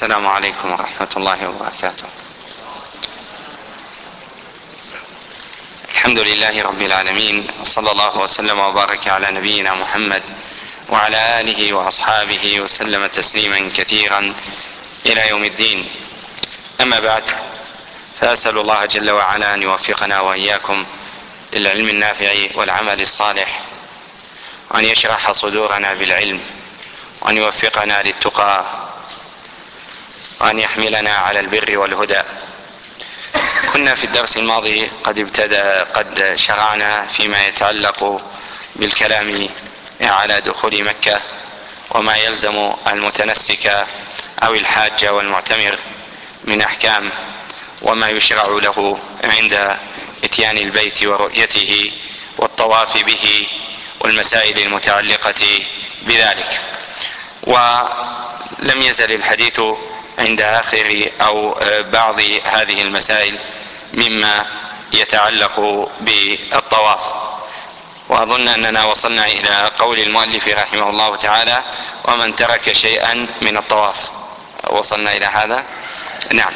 السلام عليكم ورحمة الله وبركاته. الحمد لله رب العالمين، وصلى الله وسلم وبارك على نبينا محمد وعلى آله وأصحابه وسلم تسليما كثيرا إلى يوم الدين. أما بعد، فأسأل الله جل وعلا أن يوفقنا وإياكم للعلم النافع والعمل الصالح، وأن يشرح صدورنا بالعلم، وأن يوفقنا للتقى، وأن يحملنا على البر والهدى. كنا في الدرس الماضي قد شرعنا فيما يتعلق بالكلام على دخول مكة وما يلزم المتنسك أو الحاج والمعتمر من أحكام، وما يشرع له عند إتيان البيت ورؤيته والطواف به والمسائل المتعلقة بذلك. ولم يزل الحديث عند آخر أو بعض هذه المسائل مما يتعلق بالطواف، وأظن أننا وصلنا إلى قول المؤلف رحمه الله تعالى: ومن ترك شيئا من الطواف. وصلنا إلى هذا؟ نعم.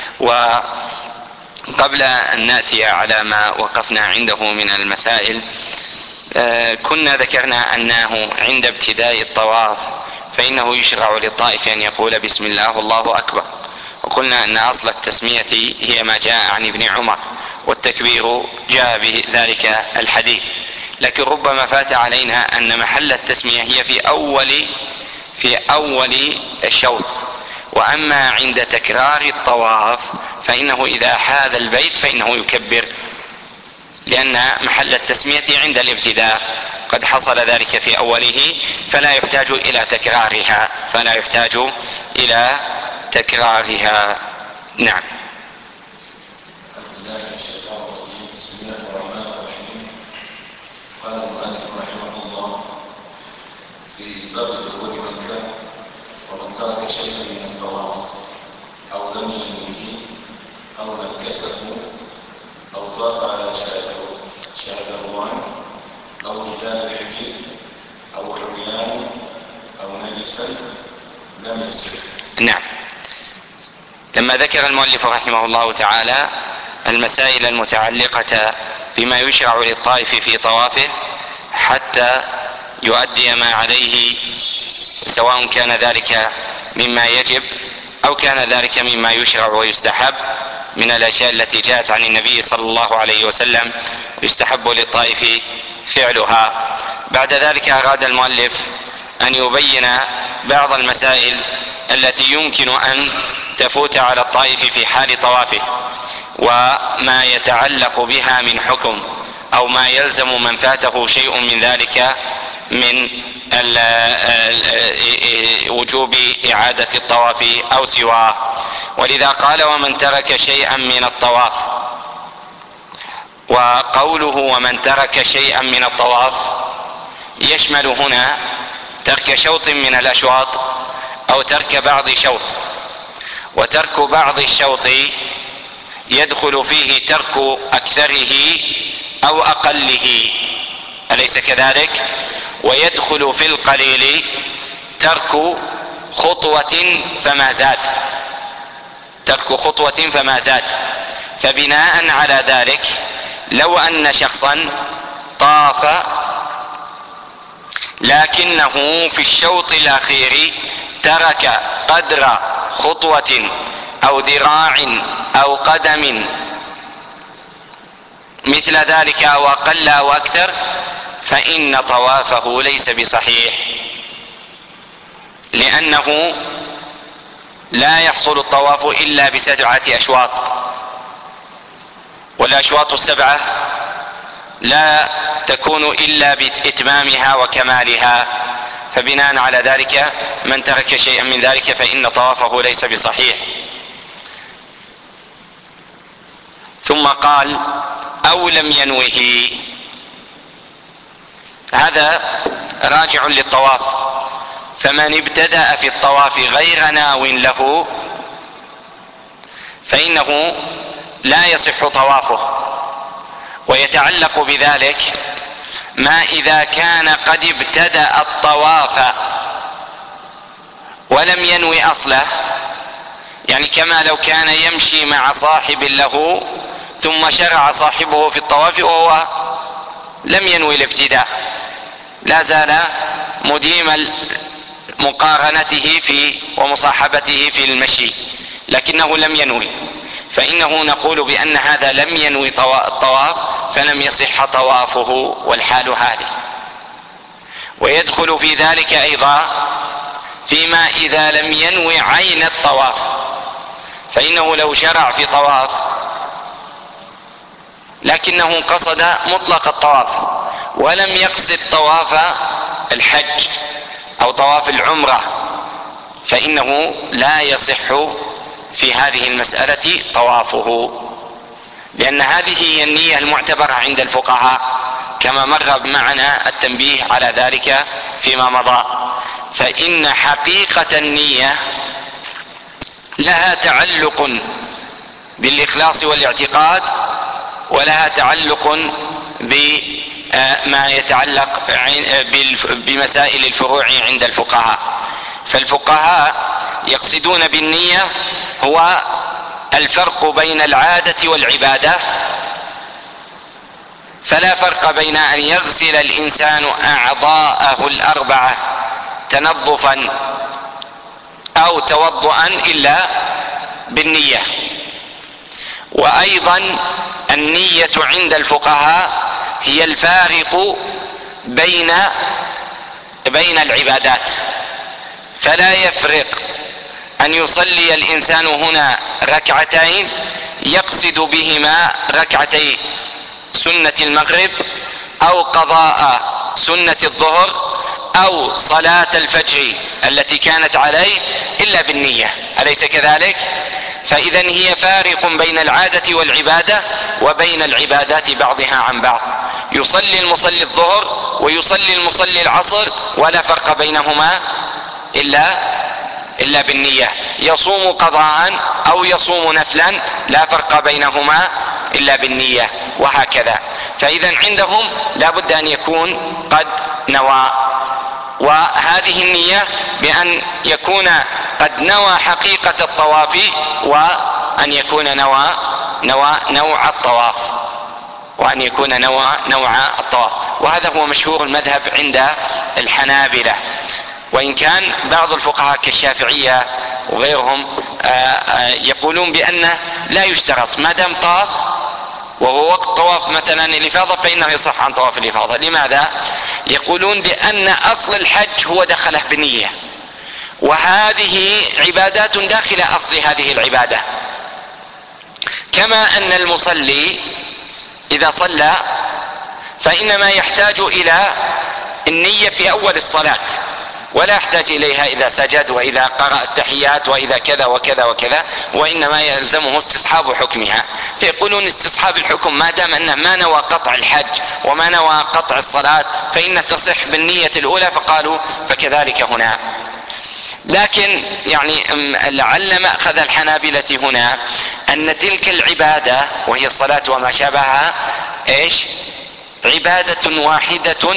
وقبل أن نأتي على ما وقفنا عنده من المسائل، كنا ذكرنا أنه عند ابتداء الطواف فإنه يشرع للطائف أن يقول بسم الله والله أكبر، وقلنا أن أصل التسمية هي ما جاء عن ابن عمر، والتكبير جاء بذلك الحديث. لكن ربما فات علينا أن محل التسمية هي في أول الشوط، وأما عند تكرار الطواف فإنه إذا حاذ البيت فإنه يكبر، لأن محل التسمية عند الابتداء قد حصل ذلك في أوله، فلا يحتاج إلى تكرارها. نعم. قال المؤلف رحمه الله في باب دخول مكة: ومن ترك شيئا من الطواف أو لم ينويه أو نكسه أو طاف على شاذروان أو جدال الحجر أو عريان أو نجسا لم يصح. نعم. لما ذكر المؤلف رحمه الله تعالى المسائل المتعلقة بما يشرع للطائف في طوافه حتى يؤدي ما عليه، سواء كان ذلك مما يجب أو كان ذلك مما يشرع ويستحب من الأشياء التي جاءت عن النبي صلى الله عليه وسلم يستحب للطائف فعلها. بعد ذلك أراد المؤلف أن يبين بعض المسائل التي يمكن أن تفوت على الطائف في حال طوافه، وما يتعلق بها من حكم، أو ما يلزم من فاته شيء من ذلك من وجوب إعادة الطواف أو سواه. ولذا قال: ومن ترك شيئا من الطواف. وقوله ومن ترك شيئا من الطواف يشمل هنا ترك شوط من الأشواط أو ترك بعض شوط. وترك بعض الشوط يدخل فيه ترك أكثره أو أقله، أليس كذلك؟ ويدخل في القليل ترك خطوة فما زاد. فبناء على ذلك، لو أن شخصا طاف لكنه في الشوط الأخير ترك قدر خطوة أو ذراع أو قدم مثل ذلك أو أقل أو أكثر، فإن طوافه ليس بصحيح، لأنه لا يحصل الطواف إلا ب7 أشواط، والأشواط 7 لا تكون إلا بإتمامها وكمالها. فبناء على ذلك من ترك شيئا من ذلك فإن طوافه ليس بصحيح. ثم قال: أو لم ينوه. هذا راجع للطواف، فمن ابتدأ في الطواف غير ناو له فإنه لا يصح طوافه. ويتعلق بذلك ما إذا كان قد ابتدأ الطواف ولم ينوي أصله، يعني كما لو كان يمشي مع صاحب له ثم شرع صاحبه في الطواف وهو لم ينوي الابتداء، لا زال مديم مقارنته ومصاحبته في المشي لكنه لم ينوي، فإنه نقول بأن هذا لم ينوي الطواف فلم يصح طوافه والحال هذه. ويدخل في ذلك أيضا فيما إذا لم ينوي عين الطواف، فإنه لو شرع في طواف لكنه قصد مطلق الطواف ولم يقصد طواف الحج أو طواف العمرة فإنه لا يصح في هذه المسألة طوافه، لأن هذه هي النية المعتبرة عند الفقهاء كما مر معنا التنبيه على ذلك فيما مضى. فإن حقيقة النية لها تعلق بالإخلاص والاعتقاد، ولها تعلق بما يتعلق بمسائل الفروع عند الفقهاء. فالفقهاء يقصدون بالنية هو الفرق بين العادة والعبادة، فلا فرق بين أن يغسل الإنسان أعضاءه الأربعة تنظفا أو توضؤا إلا بالنية. وأيضا النية عند الفقهاء هي الفارق بين العبادات، فلا يفرق أن يصلي الإنسان هنا ركعتين يقصد بهما ركعتي سنة المغرب أو قضاء سنة الظهر أو صلاة الفجر التي كانت عليه إلا بالنية، أليس كذلك؟ فإذا هي فارق بين العادة والعبادة وبين العبادات بعضها عن بعض. يصلي المصلي الظهر ويصلي المصلي العصر ولا فرق بينهما إلا بالنية. يصوم قضاء أو يصوم نفلا لا فرق بينهما إلا بالنية، وهكذا. فإذا عندهم لا بد أن يكون قد نوى، وهذه النية بأن يكون قد نوى حقيقة الطواف وأن يكون نوى نوع الطواف، وأن يكون نوع الطواف. وهذا هو مشهور المذهب عند الحنابلة، وإن كان بعض الفقهاء كالشافعية وغيرهم يقولون بأنه لا يشترط ما دام طاف وهو وقت طواف مثلا الإفاضة فإنه يصح عن طواف الإفاضة. لماذا؟ يقولون بأن أصل الحج هو دخله بنية، وهذه عبادات داخل أصل هذه العبادة، كما أن المصلي إذا صلى فإنما يحتاج إلى النية في أول الصلاة ولا يحتاج إليها إذا سجد وإذا قرأ التحيات وإذا كذا وكذا وكذا، وإنما يلزمه استصحاب حكمها. فيقولون استصحاب الحكم ما دام أنه ما نوى قطع الحج وما نوى قطع الصلاة فإنها تصح بالنية الأولى، فقالوا فكذلك هنا. لكن يعني لعل مأخذ الحنابلة هنا أن تلك العبادة وهي الصلاة وما شابهها عبادة واحدة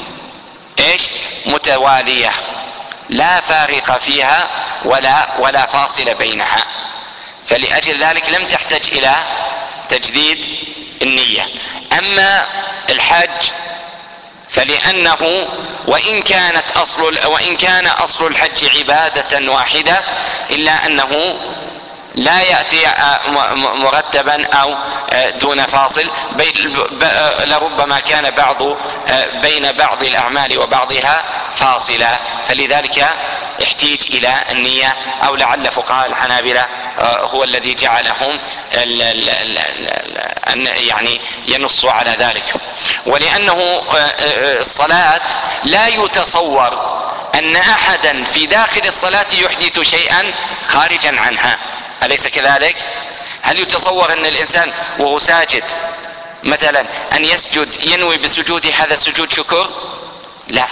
متوالية لا فارق فيها ولا فاصل بينها، فلأجل ذلك لم تحتاج إلى تجديد النية. أما الحج فلأنه وإن كان أصل الحج عبادة واحدة إلا أنه لا يأتي مرتبا أو دون فاصل، لربما كان بين بعض الأعمال وبعضها فاصلة، فلذلك يحتاج إلى النية، أو لعل فقهاء الحنابلة هو الذي جعلهم يعني ينص على ذلك. ولأنه الصلاة لا يتصور أن أحدا في داخل الصلاة يحدث شيئا خارجا عنها، أليس كذلك؟ هل يتصور أن الإنسان وهو ساجد مثلا أن يسجد ينوي بسجود هذا السجود شكر؟ لا.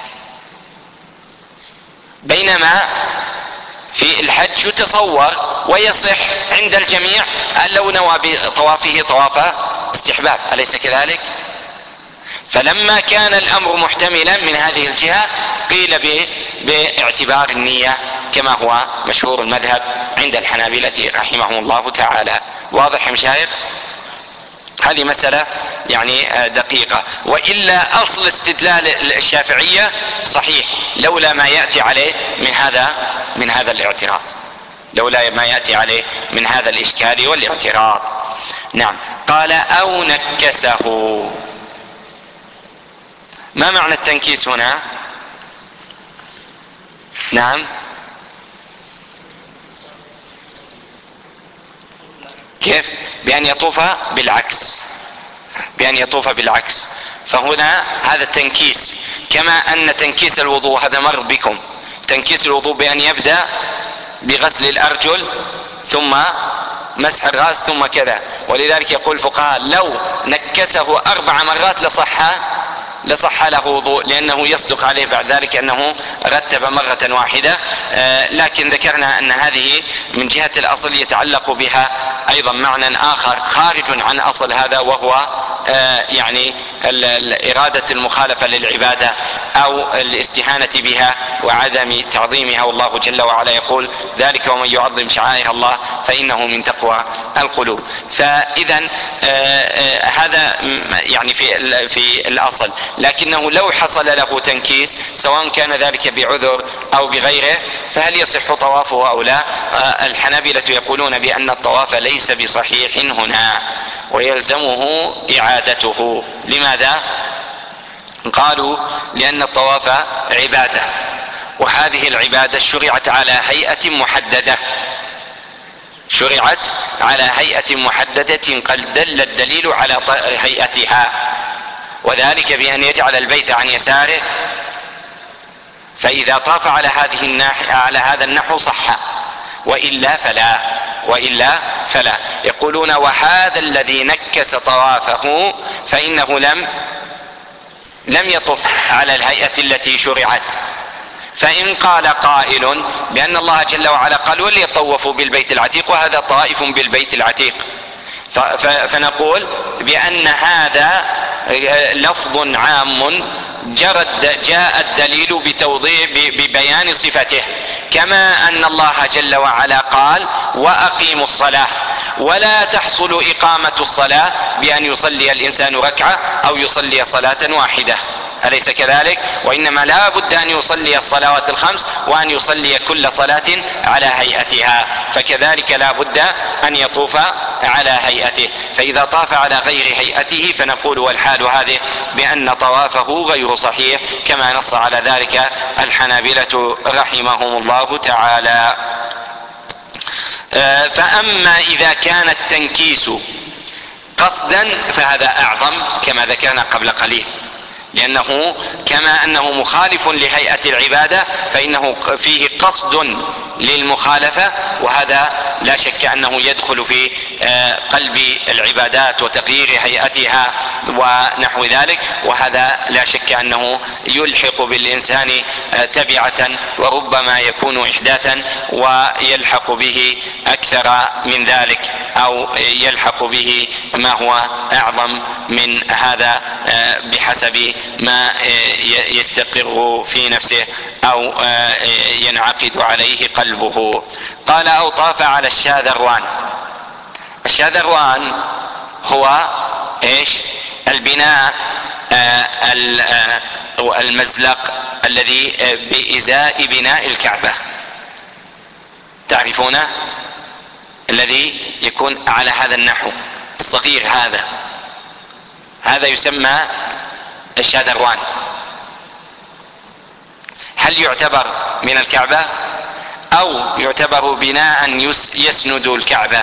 بينما في الحج يتصور ويصح عند الجميع لو نوى بطوافه طواف استحباب، أليس كذلك؟ فلما كان الأمر محتملا من هذه الجهة قيل باعتبار النية كما هو مشهور المذهب عند الحنابلة رحمهم الله تعالى. واضح يا مشايخ؟ هذه مسألة يعني دقيقة. وإلا أصل استدلال الشافعية صحيح لولا ما يأتي عليه من هذا الاعتراض، لولا ما يأتي عليه من هذا الإشكال والاعتراض. نعم. قال أو نكسه. ما معنى التنكيس هنا؟ نعم. كيف؟ بأن يطوف بالعكس، بأن يطوف بالعكس. فهنا هذا التنكيس كما أن تنكيس الوضوء هذا مر بكم، تنكيس الوضوء بأن يبدأ بغسل الأرجل ثم مسح الرأس ثم كذا. ولذلك يقول الفقهاء لو نكسه 4 مرات لصح له وضوء، لأنه يصدق عليه بعد ذلك أنه رتب مرة واحدة. لكن ذكرنا أن هذه من جهة الأصل يتعلق بها أيضا معنى آخر خارج عن أصل هذا، وهو يعني إرادة المخالفة للعبادة أو الاستهانة بها وعدم تعظيمها. والله جل وعلا يقول ذلك ومن يعظم شعائر الله فإنه من تقوى القلوب. فإذا هذا يعني في الأصل. لكنه لو حصل له تنكيس سواء كان ذلك بعذر أو بغيره فهل يصح طوافه أو لا؟ الحنابلة يقولون بأن الطواف ليس بصحيح هنا ويلزمه إعادته. لماذا؟ قالوا لأن الطواف عبادة، وهذه العبادة شرعت على هيئة محددة، شرعت على هيئة محددة قد دل الدليل على هيئتها، وذلك بأن يجعل البيت عن يساره، فإذا طاف على هذا النحو صح، وإلا فلا. يقولون وهذا الذي نكس طوافه فإنه لم يطف على الهيئة التي شرعت. فإن قال قائل بأن الله جل وعلا قال وليطوفوا بالبيت العتيق وهذا طائف بالبيت العتيق، فنقول بأن هذا لفظ عام جاء الدليل ببيان صفته، كما أن الله جل وعلا قال وأقيموا الصلاة، ولا تحصل إقامة الصلاة بأن يصلي الإنسان ركعة أو يصلي صلاة واحدة، أليس كذلك؟ وإنما لا بد أن يصلي الصلوات الخمس وأن يصلي كل صلاة على هيئتها، فكذلك لا بد أن يطوف على هيئته. فإذا طاف على غير هيئته فنقول والحال هذه بأن طوافه غير صحيح، كما نص على ذلك الحنابلة رحمهم الله تعالى. فأما إذا كان التنكيس قصدا فهذا أعظم كما ذكرنا قبل قليل، لأنه كما أنه مخالف لهيئة العبادة فإنه فيه قصد للمخالفة، وهذا لا شك أنه يدخل في قلب العبادات وتغيير هيئتها ونحو ذلك، وهذا لا شك أنه يلحق بالإنسان تبعة وربما يكون إحداثا ويلحق به أكثر من ذلك، أو يلحق به ما هو أعظم من هذا بحسب ما يستقر في نفسه أو ينعقد عليه قلبه. قال أو طاف على الشاذروان. الشاذروان هو ايش؟ البناء المزلق الذي بإزاء بناء الكعبة، تعرفونه؟ الذي يكون على هذا النحو الصغير، هذا يسمى الشاذروان. هل يعتبر من الكعبة أو يعتبر بناء يسند الكعبة؟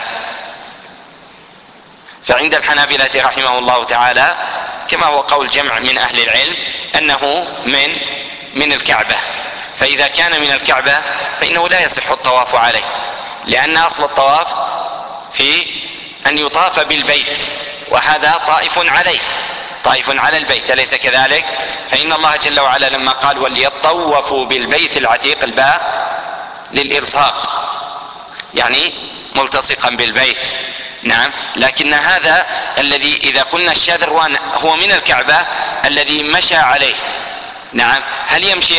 فعند الحنابلة رحمه الله تعالى كما هو قول جمع من أهل العلم أنه من الكعبة، فإذا كان من الكعبة فإنه لا يصح الطواف عليه، لأن أصل الطواف في أن يطاف بالبيت، وهذا طائف على البيت، أليس كذلك؟ فإن الله جل وعلا لما قال وليطوفوا بالبيت العتيق الباء للإلصاق، يعني ملتصقا بالبيت. نعم، لكن هذا الذي إذا قلنا الشاذروان هو من الكعبة الذي مشى عليه نعم. هل يمشي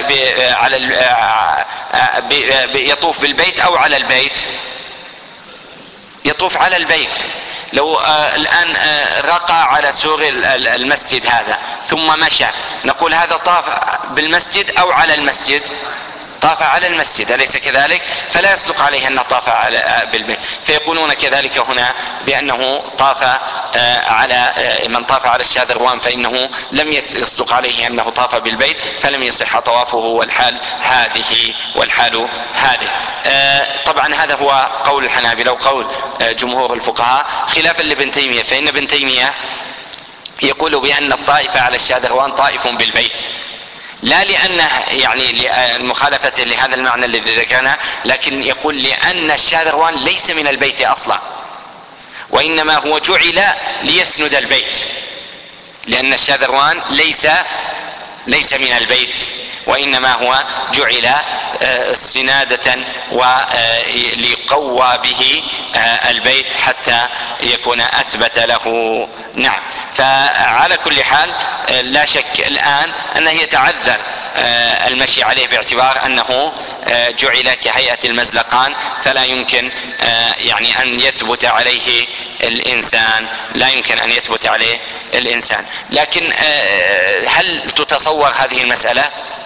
يطوف بالبيت أو على البيت؟ يطوف على البيت. لو الآن رقى على سور المسجد هذا ثم مشى، نقول هذا طاف بالمسجد أو على المسجد؟ طاف على المسجد، أليس كذلك؟ فلا يصدق عليه أنه طاف بالبيت. فيقولون كذلك هنا بأنه طاف على من طاف على الشاذروان فإنه لم يصدق عليه أنه طاف بالبيت، فلم يصح طوافه والحال هذه. طبعا هذا هو قول الحنابلة وقول جمهور الفقهاء، خلافا لابن تيمية، فإن ابن تيمية يقول بأن الطائف على الشاذروان طائف بالبيت، لا لأنه يعني المخالفة لهذا المعنى الذي ذكرنا، لكن يقول لأن الشاذروان ليس من البيت أصلا، وإنما هو جعل ليسند البيت، لأن الشاذروان ليس من البيت، وإنما هو جعل سنادة وليقوى به البيت حتى يكون أثبت له. نعم. فعلى كل حال لا شك الآن أنه يتعذر المشي عليه باعتبار أنه جعل كهيئة المزلقان، فلا يمكن يعني أن يثبت عليه الإنسان، لا يمكن أن يثبت عليه الإنسان. لكن هل تتصور هذه المسألة؟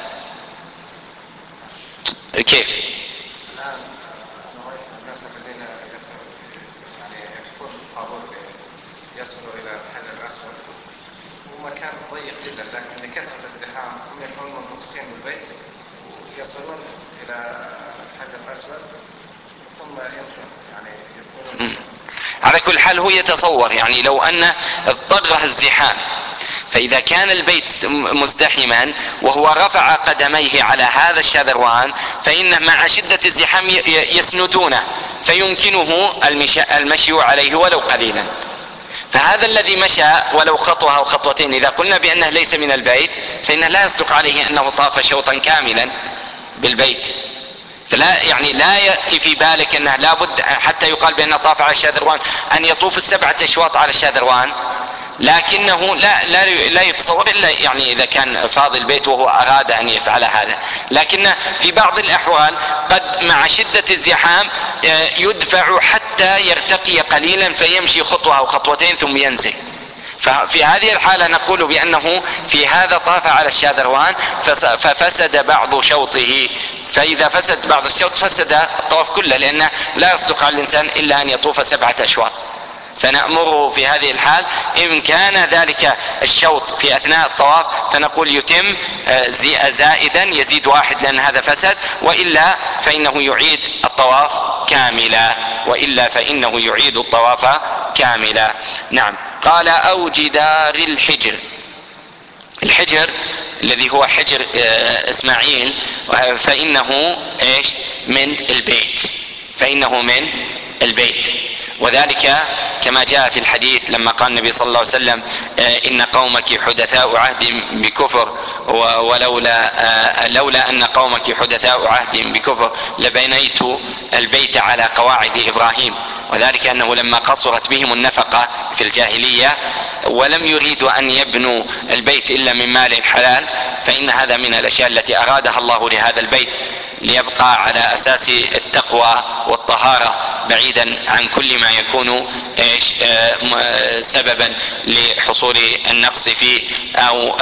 كيف؟ الآن أنا رأيت الناس الذين يعني يكون الطابور يصلوا إلى الحجر الأسود، ومكان ضيق جدا، لكن لكثرة الازدحام هم يكونون منتسقين بالبيت ويصلون إلى الحجر الأسود ثم يمشون، يعني يكونون. على كل حال هو يتصور يعني لو أن اضطره الزحام، فإذا كان البيت مزدحما وهو رفع قدميه على هذا الشاذروان فإنه مع شدة الزحام يسندونه، فيمكنه المشي عليه ولو قليلا. فهذا الذي مشى ولو خطوة أو خطوتين، إذا قلنا بأنه ليس من البيت فإنه لا يصدق عليه أنه طاف شوطا كاملا بالبيت. فلا يعني لا يأتي في بالك أنه لابد حتى يقال بأنه طاف على الشاذروان أن يطوف 7 أشواط على الشاذروان، لكنه لا يتصور إلا يعني إذا كان فاضي البيت وهو أراد أن يفعل هذا. لكن في بعض الأحوال قد مع شدة الزحام يدفع حتى يرتقي قليلا فيمشي خطوة أو خطوتين ثم ينزل. ففي هذه الحالة نقول بأنه في هذا طاف على الشاذروان ففسد بعض شوطه، فإذا فسد بعض الشوط فسد الطواف كله، لأنه لا يصدق على الإنسان إلا أن يطوف 7 أشواط. فنأمره في هذه الحال إن كان ذلك الشوط في أثناء الطواف فنقول يتم زائدا يزيد 1 لأن هذا فسد، وإلا فإنه يعيد الطواف كاملا. نعم. قال أو جدار الحجر الذي هو حجر إسماعيل فإنه من البيت، وذلك كما جاء في الحديث لما قال النبي صلى الله عليه وسلم إن قومك حدثاء عهد بكفر، ولولا أن قومك حدثاء عهد بكفر لبنيت البيت على قواعد إبراهيم، وذلك أنه لما قصرت بهم النفقة في الجاهلية ولم يريدوا أن يبنوا البيت إلا من مال حلال، فإن هذا من الأشياء التي أرادها الله لهذا البيت ليبقى على أساس التقوى والطهارة بعيدا عن كل ما يكون سببا لحصول النقص فيه أو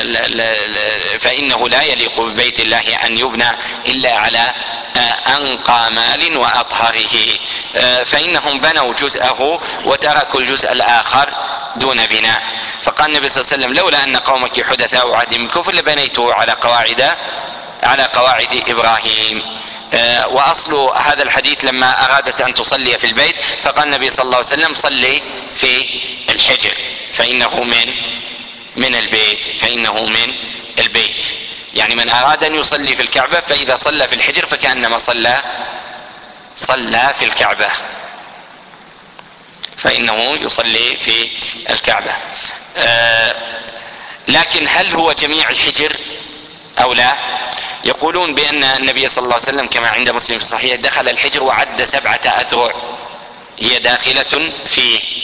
فإنه لا يليق ببيت الله أن يبنى إلا على أنقى مال وأطهره، فإنهم بنوا جزءه وتركوا الجزء الآخر دون بناء. فقال النبي صلى الله عليه وسلم لولا أن قومك حدثاء عهد بكفر لبنيته على قواعد إبراهيم. وأصل هذا الحديث لما أرادت أن تصلي في البيت فقال النبي صلى الله عليه وسلم صلي في الحجر فإنه من البيت. يعني من أراد أن يصلي في الكعبة فإذا صلى في الحجر فكأنما صلى في الكعبة، فإنه يصلي في الكعبة. لكن هل هو جميع الحجر أو لا؟ يقولون بأن النبي صلى الله عليه وسلم كما عند مسلم في الصحيح دخل الحجر وعد 7 أذرع هي داخلة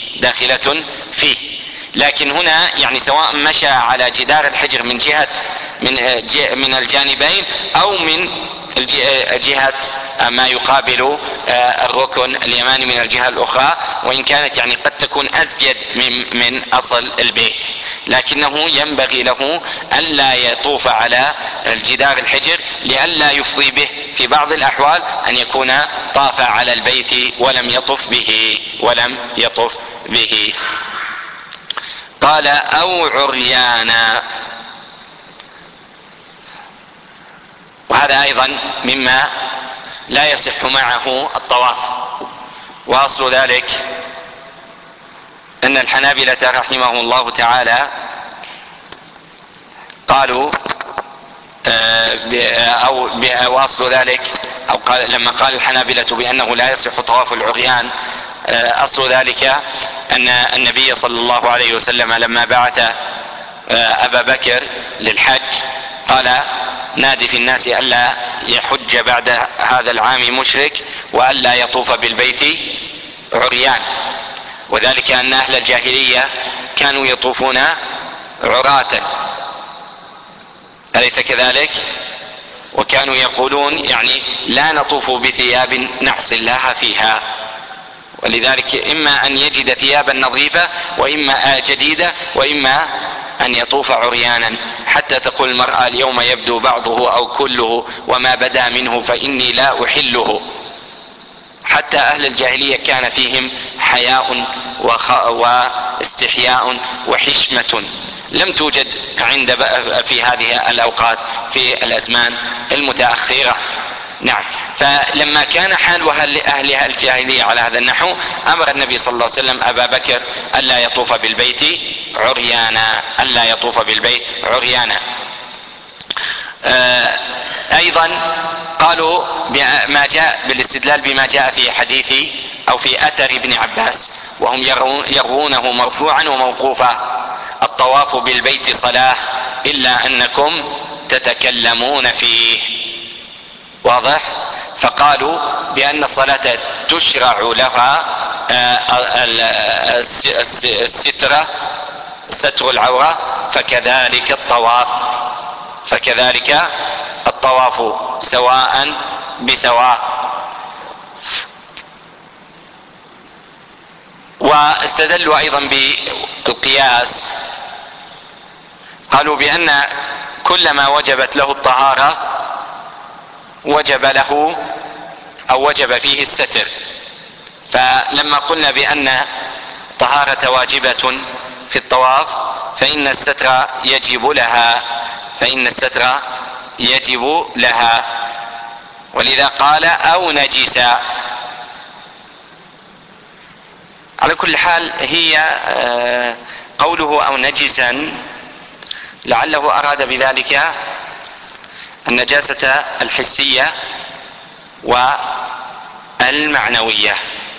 فيه. لكن هنا يعني سواء مشى على جدار الحجر من جهة من الجانبين أو من جهة ما يقابل الركن اليماني من الجهة الأخرى، وإن كانت يعني قد تكون أزيد من أصل البيت، لكنه ينبغي له ألا يطوف على الجدار الحجر لئلا يفضي به في بعض الأحوال أن يكون طاف على البيت ولم يطف به. قال أو عريانا، وهذا أيضا مما لا يصح معه الطواف. وأصل ذلك أن الحنابلة رحمهم الله تعالى قالوا وأصل ذلك لما قال الحنابلة بأنه لا يصح طواف العريان، أصل ذلك أن النبي صلى الله عليه وسلم لما بعث أبا بكر للحج قال نادي في الناس ألا يحج بعد هذا العام مشرك وألا يطوف بالبيت عريان، وذلك أن أهل الجاهلية كانوا يطوفون عراة، أليس كذلك؟ وكانوا يقولون يعني لا نطوف بثياب نعصي الله فيها، ولذلك إما أن يجد ثيابا نظيفة وإما جديدة وإما أن يطوف عريانا، حتى تقول المرأة اليوم يبدو بعضه أو كله وما بدا منه فإني لا أحله. حتى أهل الجاهلية كان فيهم حياء واستحياء وحشمة لم توجد في هذه الأوقات في الأزمان المتأخرة. نعم، فلما كان حال أهل الجاهلية على هذا النحو أمر النبي صلى الله عليه وسلم أبا بكر ألا يطوف بالبيت عريانا. أيضا قالوا ما جاء بالاستدلال بما جاء في حديث أو في أثر ابن عباس، وهم يروونه مرفوعا وموقوفا: الطواف بالبيت صلاة إلا أنكم تتكلمون فيه. واضح؟ فقالوا بأن الصلاة تشرع لها ستر العورة، فكذلك الطواف سواء بسواء. واستدلوا أيضا بالقياس، قالوا بأن كل ما وجبت له الطهارة وجب فيه الستر، فلما قلنا بأن طهارة واجبة في الطواف فإن الستر يجب لها، ولذا قال أو نجسا. على كل حال هي قوله أو نجسا لعله أراد بذلك النجاسة الحسية والمعنوية،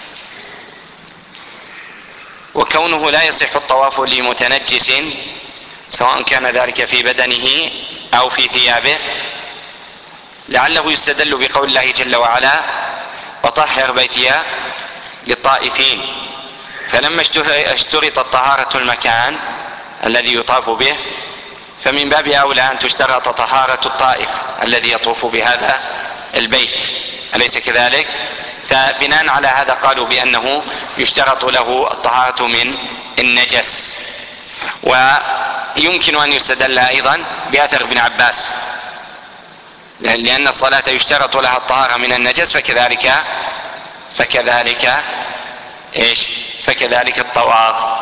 وكونه لا يصح الطواف لمتنجس سواء كان ذلك في بدنه أو في ثيابه، لعله يستدل بقول الله جل وعلا: وطهر بيتي للطائفين. فلما اشترطت طهارة المكان الذي يطاف به فمن باب أولى أن تشترط طهارة الطائف الذي يطوف بهذا البيت، أليس كذلك؟ فبناء على هذا قالوا بأنه يشترط له الطهارة من النجس. ويمكن أن يستدل أيضا بأثر ابن عباس، لأن الصلاة يشترط لها الطهارة من النجس، فكذلك الطواف.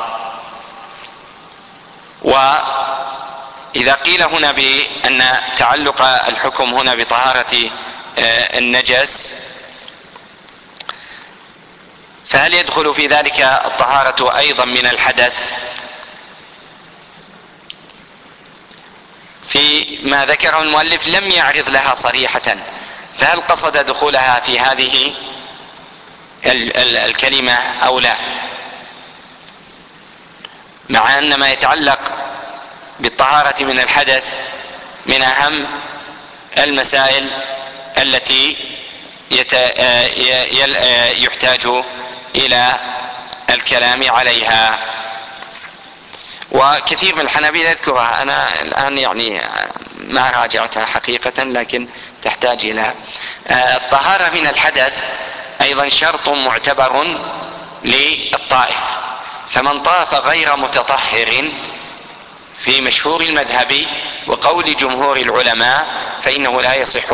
وإذا قيل هنا بأن تعلق الحكم هنا بطهارة النجس، فهل يدخل في ذلك الطهارة أيضا من الحدث؟ في ما ذكره المؤلف لم يعرض لها صريحة، فهل قصد دخولها في هذه الكلمة أو لا؟ مع أن ما يتعلق بالطهارة من الحدث من أهم المسائل التي يحتاج إلى الكلام عليها، وكثير من الحنابلة يذكرها. أنا الآن يعني ما راجعتها حقيقة لكن تحتاج إلى الطهارة من الحدث أيضا شرط معتبر للطائف. فمن طاف غير متطهر في مشهور المذهب وقول جمهور العلماء فإنه لا يصح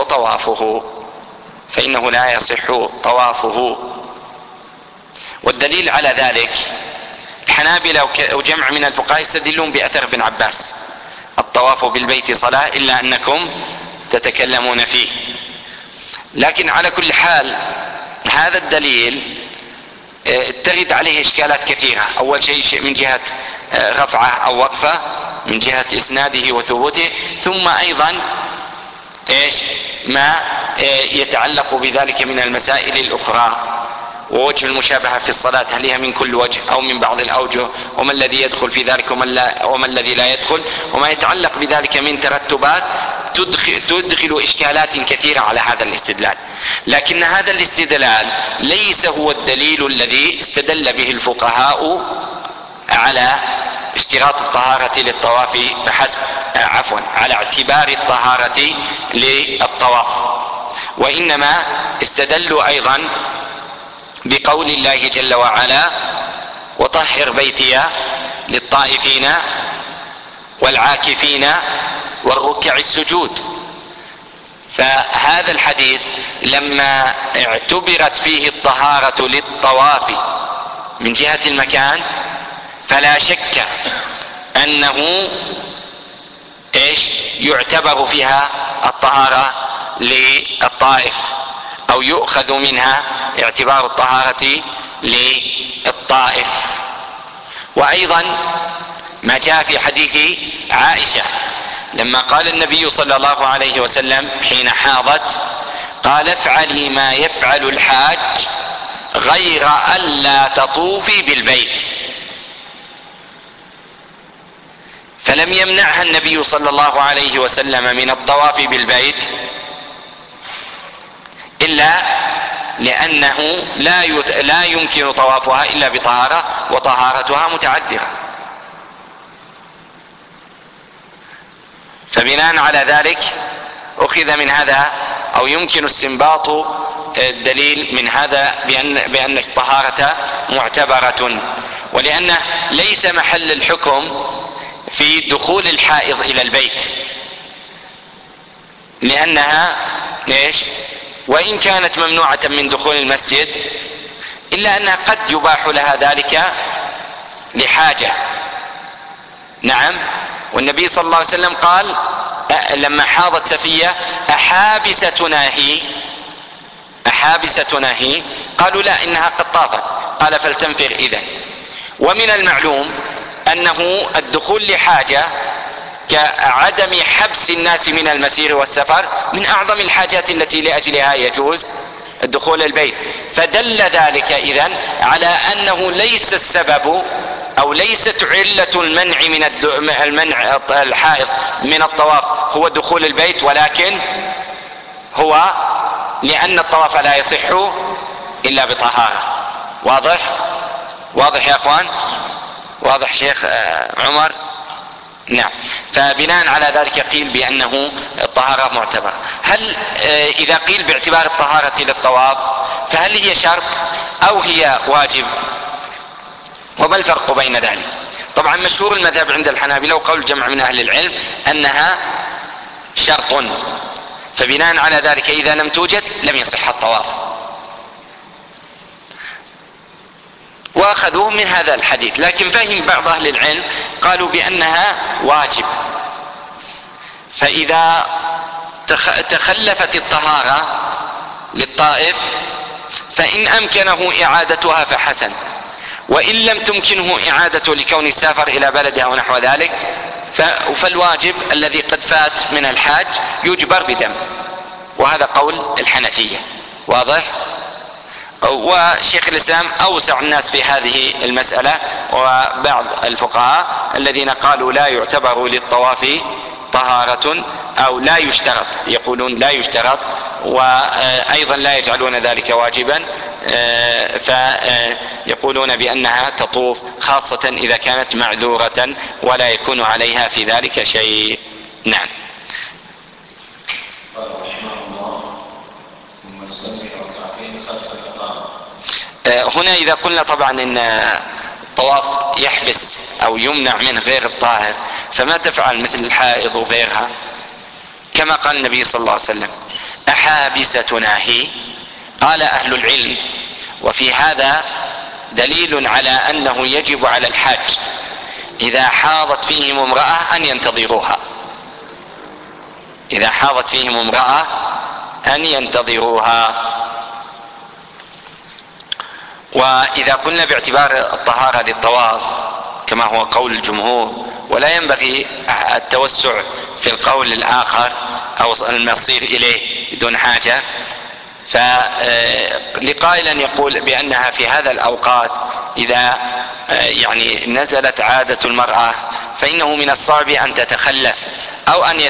طوافه. والدليل على ذلك الحنابلة وجمع من الفقهاء يستدلون بأثر ابن عباس: الطواف بالبيت صلاة إلا أنكم تتكلمون فيه. لكن على كل حال هذا الدليل ترد عليه إشكالات كثيرة. أول شيء من جهة رفعه أو وقفه، من جهة إسناده وثبوته، ثم أيضا ما يتعلق بذلك من المسائل الأخرى، ووجه المشابهة في الصلاة هل هي من كل وجه أو من بعض الأوجه، وما الذي يدخل في ذلك وما الذي لا يدخل، وما يتعلق بذلك من ترتبات تدخل إشكالات كثيرة على هذا الاستدلال. لكن هذا الاستدلال ليس هو الدليل الذي استدل به الفقهاء على اشتراط الطهارة للطواف فحسب، على اعتبار الطهارة للطواف، وإنما استدلوا أيضا بقول الله جل وعلا: وطهر بيتي للطائفين والعاكفين والركع السجود. فهذا الحديث لما اعتبرت فيه الطهارة للطواف من جهة المكان فلا شك أنه يعتبر فيها الطهارة للطائف، أو يؤخذ منها اعتبار الطهارة للطائف. وأيضا ما جاء في حديث عائشة لما قال النبي صلى الله عليه وسلم حين حاضت: قال: افعلي ما يفعل الحاج غير ألا تطوفي بالبيت. فلم يمنعها النبي صلى الله عليه وسلم من الطواف بالبيت إلا لأنه لا يمكن طوافها إلا بطهارة، وطهارتها متعذرة. فبناء على ذلك أخذ من هذا أو يمكن استنباط الدليل من هذا بأن الطهارة معتبرة، ولأنه ليس محل الحكم في دخول الحائض إلى البيت، لأنها وإن كانت ممنوعة من دخول المسجد إلا أنها قد يباح لها ذلك لحاجة. نعم، والنبي صلى الله عليه وسلم قال لما حاضت سفية: أحابستنا هي؟ قالوا: لا، إنها قد طافت. قال: فلتنفر إذن. ومن المعلوم أنه الدخول لحاجة كعدم حبس الناس من المسير والسفر من أعظم الحاجات التي لأجلها يجوز الدخول البيت. فدل ذلك إذن على أنه ليس السبب أو ليست علة المنع الحائض من الطواف هو دخول البيت، ولكن هو لأن الطواف لا يصح إلا بطهارة. واضح يا أخوان؟ واضح شيخ عمر؟ نعم. فبناء على ذلك قيل بأنه الطهارة معتبرة. هل إذا قيل باعتبار الطهارة للطواف فهل هي شرط أو هي واجب؟ وما الفرق بين ذلك؟ طبعا مشهور المذهب عند الحنابلة وقول جمع من أهل العلم أنها شرط، فبناء على ذلك إذا لم توجد لم يصح الطواف. وأخذوه من هذا الحديث، لكن فهم بعض أهل العلم قالوا بأنها واجب. فإذا تخلفت الطهارة للطائف فإن أمكنه إعادتها فحسن، وإن لم تمكنه إعادته لكون السافر إلى بلده أو نحو ذلك فالواجب الذي قد فات من الحاج يجبر بدم، وهذا قول الحنفية. واضح؟ وشيخ الإسلام أوسع الناس في هذه المسألة، وبعض الفقهاء الذين قالوا لا يعتبر للطواف طهارة أو لا يشترط، يقولون لا يشترط، وأيضا لا يجعلون ذلك واجبا، فيقولون بأنها تطوف خاصة إذا كانت معذورة ولا يكون عليها في ذلك شيء. نعم. قال رحمه الله ثم يصلي ركعتين خلف الإقامة. هنا إذا قلنا طبعا إن الطواف يحبس أو يمنع من غير الطاهر، فما تفعل مثل الحائض وغيرها؟ كما قال النبي صلى الله عليه وسلم: أحابستنا هي؟ قال أهل العلم: وفي هذا دليل على أنه يجب على الحاج إذا حاضت فيهم امرأة أن ينتظروها، إذا حاضت فيهم امرأة أن ينتظروها. وإذا قلنا باعتبار الطهارة للطواف كما هو قول الجمهور، ولا ينبغي التوسع في القول الآخر أو المصير إليه بدون حاجة، فلقائل يقول بأنها في هذا الأوقات إذا يعني نزلت عادة المرأة فإنه من الصعب أن تتخلف أو أن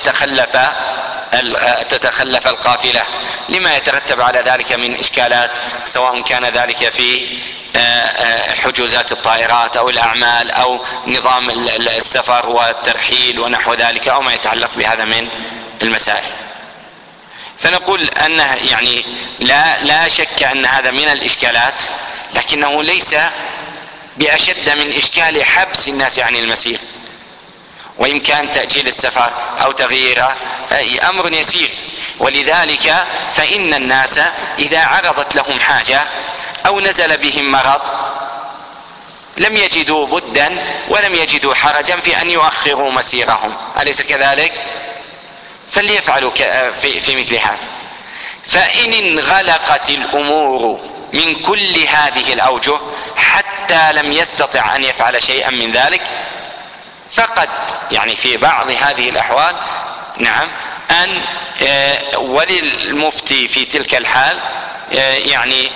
تتخلف القافلة، لما يترتب على ذلك من إشكالات، سواء كان ذلك في حجوزات الطائرات أو الأعمال أو نظام السفر والترحيل ونحو ذلك، أو ما يتعلق بهذا من المسائل. فنقول أنه يعني لا شك أن هذا من الإشكالات، لكنه ليس بأشد من إشكال حبس الناس عن المسير، وإمكان تأجيل السفر أو تغييره أمر يسير. ولذلك فإن الناس إذا عرضت لهم حاجة أو نزل بهم مرض لم يجدوا بدا ولم يجدوا حرجا في أن يؤخروا مسيرهم، أليس كذلك؟ فليفعلوا في مثل هذا. فإن انغلقت الأمور من كل هذه الأوجه حتى لم يستطع أن يفعل شيئا من ذلك، فقد يعني في بعض هذه الأحوال نعم أن وللمفتي في تلك الحال يعني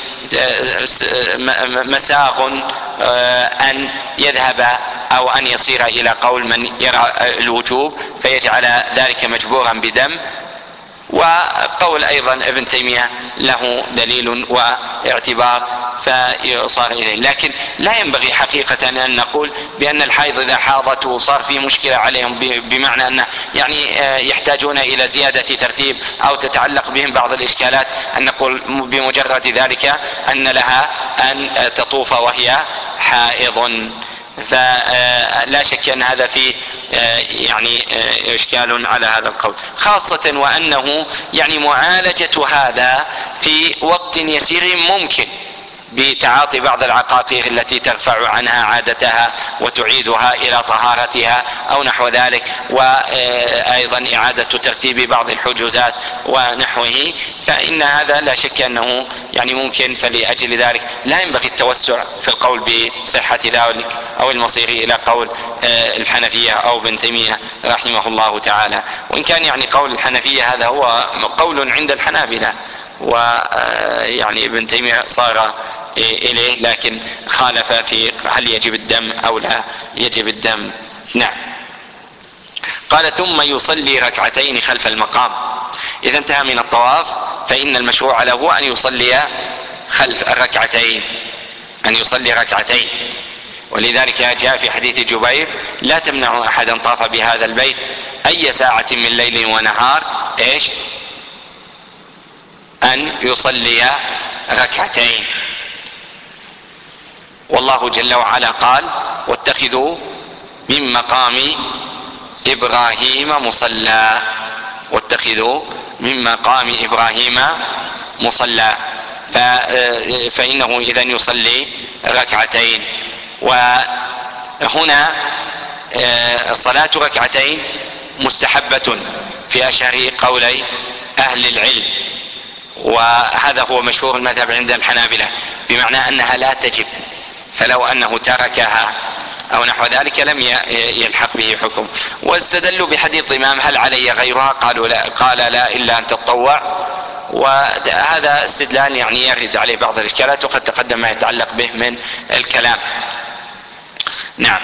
مساغ أن يذهب أو أن يصير إلى قول من يرى الوجوب فيجعل ذلك مجبورا بدم. وقول أيضا ابن تيمية له دليل واعتبار فيصار إليه، لكن لا ينبغي حقيقة أن نقول بأن الحائض إذا حاضت وصار فيه مشكلة عليهم بمعنى أن يعني يحتاجون إلى زيادة ترتيب أو تتعلق بهم بعض الإشكالات أن نقول بمجرد ذلك أن لها أن تطوف وهي حائض. فلا شك أن هذا فيه يعني إشكال على هذا القول، خاصة وأنه يعني معالجة هذا في وقت يسير ممكن بتعاطي بعض العقاقير التي ترفع عنها عادتها وتعيدها إلى طهارتها أو نحو ذلك، وأيضا إعادة ترتيب بعض الحجوزات ونحوه، فإن هذا لا شك أنه يعني ممكن. فلأجل ذلك لا ينبغي التوسع في القول بصحة ذلك أو المصير إلى قول الحنفية أو ابن تيمية رحمه الله تعالى، وإن كان يعني قول الحنفية هذا هو قول عند الحنابلة، ويعني ابن تيمية صار إليه لكن خالف في هل يجب الدم أو لا يجب الدم. نعم. قال ثم يصلي ركعتين خلف المقام. إذا انتهى من الطواف فإن المشروع له أن يصلي خلف الركعتين، أن يصلي ركعتين. ولذلك جاء في حديث جبير: لا تمنع أحدا طاف بهذا البيت أي ساعة من ليل ونهار إيش؟ أن يصلي ركعتين. والله جل وعلا قال: واتخذوا من مقام إبراهيم مصلى، واتخذوا من مقام إبراهيم مصلى. فإنه إذن يصلي ركعتين. وهنا صلاة ركعتين مستحبة في أشهر قولي أهل العلم، وهذا هو مشهور المذهب عند الحنابلة، بمعنى أنها لا تجب، فلو أنه تركها أو نحو ذلك لم يلحق به حكم. واستدلوا بحديث ضمام: هل علي غيرها؟ قالوا لا، قال لا إلا أن تتطوع. وهذا استدلال يعني يرد عليه بعض الإشكالات، وقد تقدم ما يتعلق به من الكلام. نعم.